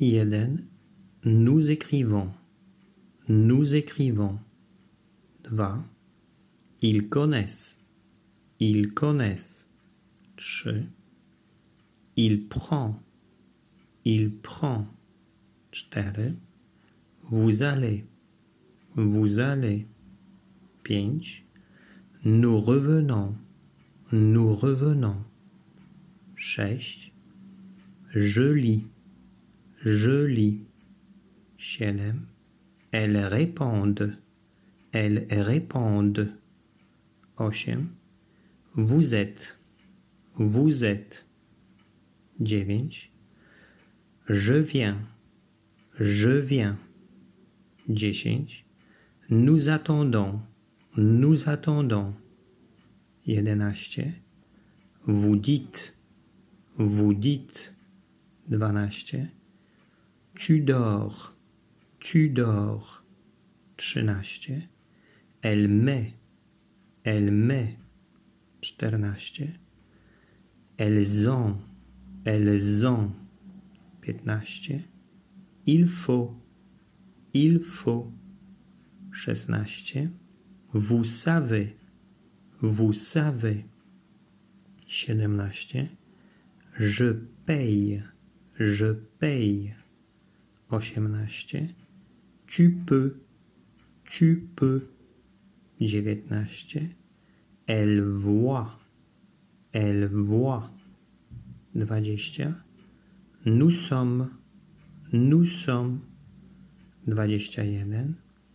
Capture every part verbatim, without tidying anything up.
Jeden. Nous écrivons. Nous écrivons. Dwa. Ils connaissent. Ils connaissent. Trzy. Il prend. Il prend. Cztery. Vous allez. Vous allez. Pięć. Nous revenons. Nous revenons. Sześć. Je lis. Je lis. Siedem. Elles répondent. Elles répondent. Osiem. Vous êtes. Vous êtes. Dziewięć. Je viens. Je viens. Dziesięć. Nous attendons. Nous attendons. Jedenaście. Vous dites. Vous dites. Dwanaście. Tu dors. Tu dors. Trzynaście. Elle met. Elle met. Czternaście. Elles ont. Elles ont. Piętnaście. Il faut. Il faut. Szesnaście. Vous savez. Vous savez. Siedemnaście. Je paye. Je paye. Osiemnaście. Tu peux. Tu peux. Dziewiętnaście. Elle voit. Elle voit. Dwadzieścia. Nous sommes. Nous sommes. Dwadzieścia jeden.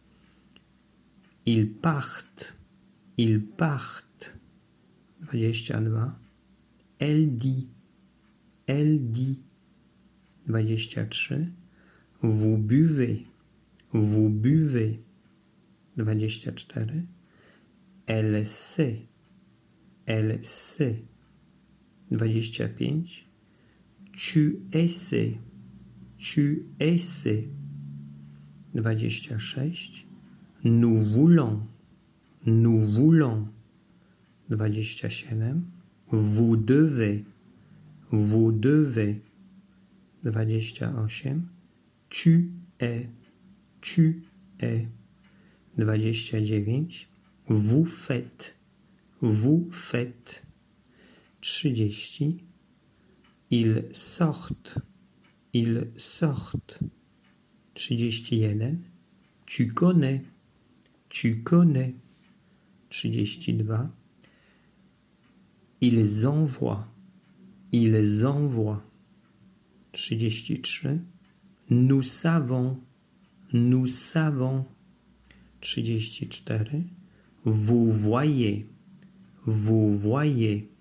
Ils partent. Ils partent. Dwadzieścia dwa. Elle dit. Elle dit. Dwadzieścia trzy. Vous buvez. Vous buvez. Dwadzieścia cztery. Elle sait. Elle sait. Dwadzieścia pięć. Tu essaies. Tu essaies. Dwadzieścia sześć. Nous voulons. Nous voulons. Dwadzieścia siedem. Vous devez. Vous devez. Dwadzieścia osiem. Tu es. Tu es. Dwadzieścia dziewięć. Vous faites. Vous faites. Trzydzieści. Ils sortent. Ils sortent. Trzydzieści jeden. Tu connais. Tu connais. Trzydzieści dwa. Ils envoient. Ils envoient. Trzydzieści trzy. Nous savons. Nous savons. Trzydzieści cztery. Vous voyez. Vous voyez.